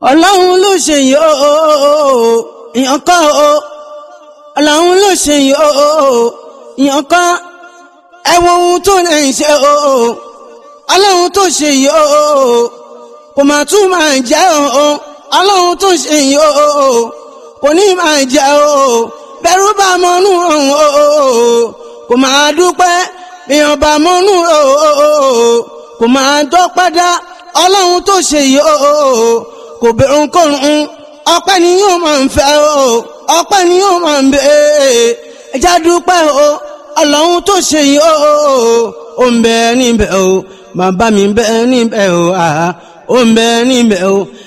Ọlọ́run ló ṣe yìí ìyàn kọ́ Ọlọ́run ló ṣe yìí ìyàn kọ́ ẹ wo ohun tó lè ṣe Ọlọ́run tó ṣe yìí kò máa tún máa jẹ́ Ọlọ́run tó ṣe yìí kò ní máa jẹ́ bẹ̀rù bá mọ́nú kò máa dúpẹ́ èèyàn bá mọ́nú kò máa dọ́pẹ́ dá Ọlọ́run tó ṣe yìí kò bẹ̀rù kòrùn ọpẹ́ ni yóò máa ń fẹ́ ọpẹ́ ni yóò máa ń bẹ̀ ẹjá dúpẹ́ Ọlọ́run tó ṣe yìí ó ń bẹ níbẹ̀ bàbá mi bẹ níbẹ̀ ó ń bẹ níbẹ̀